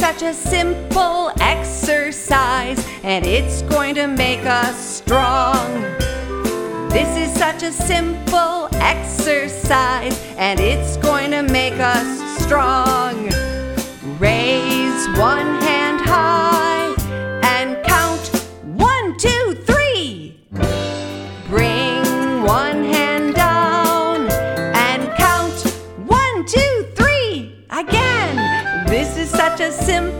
such a simple exercise, and it's going to make us strong. This is such a simple exercise, and it's going to make us strong. Raise one hand high and count 1, 2, 3. Bring one hand down and count 1, 2, 3. Again. This is such a simple